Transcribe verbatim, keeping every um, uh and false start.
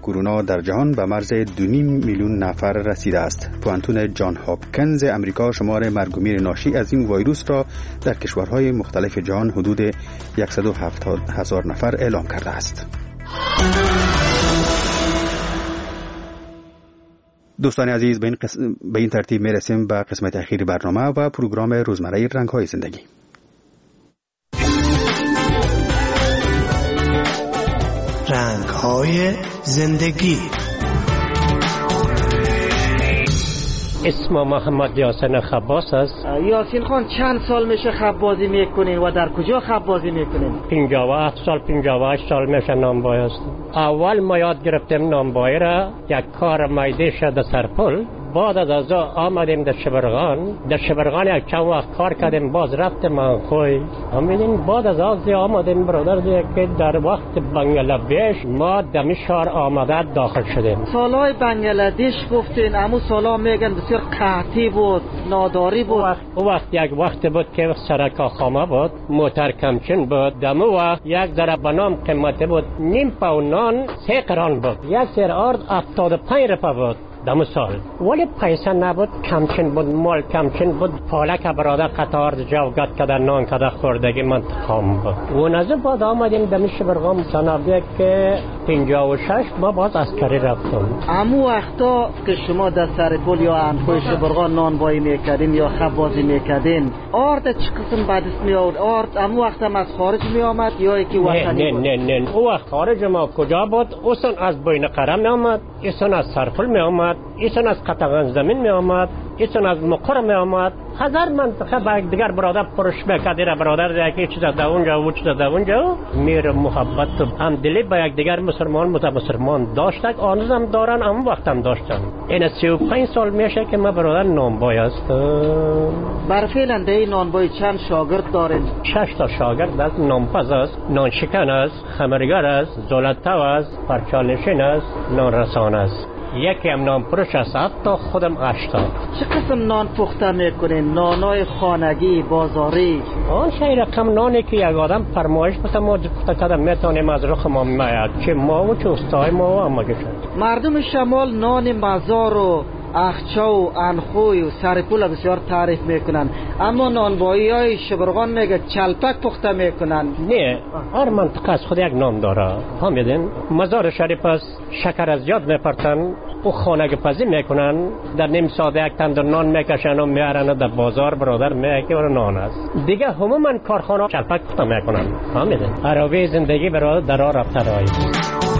کرونا در جهان به مرز دو و نیم میلیون نفر رسیده است. پوانتون جان هاپکینز امریکا شمار مرگ و میر ناشی از این ویروس را در کشورهای مختلف جهان حدود صد و هفتاد هزار نفر اعلام کرده است. دوستان عزیز، به این, قسم، به این ترتیب می رسیم به قسمت اخیر برنامه و پروگرام روزمره رنگ‌های زندگی. رنگ‌های زندگی. اسم محمد یاسین خباس است. یاسین خان چند سال میشه خب بازی میکنین و در کجا خب بازی میکنین؟ پنجاه و هفت سال پنجاه و هشت سال میشه نانبای است. اول ما یاد گرفتیم نانبای را، یک کار میده شد سرپل. بعد از از آمدیم در شبرغان. در شبرغان یک چند وقت کار کردیم، باز رفتیم منخوی. همین بعد از از آمدیم برادر دیگه که در وقت بنگلادش ما دمیشار آمده داخل شدیم. سالهای بنگلادش گفتین، امو سالا میگن بسیار قحطی بود، ناداری بود. او وقت یک وقت بود که سرکا خامه بود، موتر کمچین بود. دمو وقت یک ذره بنام قیمتی بود، نیم پاون نان سه قران بود. یک سر آرد هفتاد و پنج روپیه بود دم سال. ولی پیسه نبود، کمچین بود، مال کمچین بود. پالک برادر قطار جوگت کده نان کده خوردگی من خام بود. و نزد بعد آمدیم دم شبرغان سنابیه که پنجاه و شش ما باز عسکری رفتم. امو وقتا که شما در سر پل یا انخوی شبرغان نان بایی میکردین یا خب بازی میکردین، آرد چه قسم بعدست می آورد؟ آرد امو وقت هم از خارج می آمد یا یکی وطنی بود؟ نه نه نه او وقت خارج ما کجا بود؟ اوسن از بین قره می آمد، ایسن از سرپل می آمد، ایسن از قطغان زمین می آمد، ایسن از مقر می آمد. هزار منطقه با دیگر برادر پرش میکرد. را برادر دیگه چیز در اونجا و چیز در اونجا میر محبت هم دلی با یک دیگر مسلمان مت مسلمان داشتن، آنهم دارن، هم وقت هم داشتن. این سی و پنج سال میشه که ما برادر نانبای است. بر فعلا دی نانبای چند شاگرد دارین؟ شش تا شاگرد است. نانپز است، نانشکن است، خمرگر است، زولتو است، پرچالشین است، نانرسان است. یکی هم نان پروش است، حتی خودم اشتا. چه قسم نان پخته میکنین؟ نانای خانگی، بازاری؟ آن شای رقم نانی که یک آدم فرمایش بسه ما پخته کردم میتونیم از رخ ما میاد، چه ما و چه استای ما و اما گشت. مردم شمال نان مزار و اخچه و انخوی و سرپول بسیار تعریف میکنن، اما نانبایی های شبرغان میگه چلپک پخته میکنن. نه، هر منطقه از خود یک نام داره. فهمیدین؟ مزار شریف است، شکر از یاد میپرتن و خانه پزی میکنن، در نیم ساعت یک تندر نان میکشن و میارن در بازار برادر میگه برای نان است. دیگه همون کارخانه چلپک پخته میکنن. فهمیدین؟ عراوی زندگی برای در راه رفته راه.